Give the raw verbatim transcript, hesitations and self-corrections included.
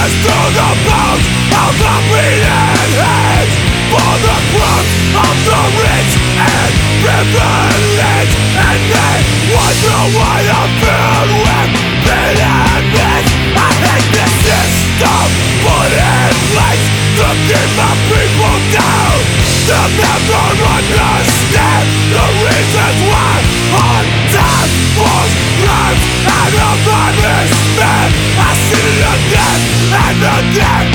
Fingers to the bones of the bleeding hands, for the growth of the rich and privileged, and they wonder why I'm filled with bitterness. I hate this system put in place to keep my people down. They'll never understand the reasons why on time falls crimes and a man is spent. I see it again and again.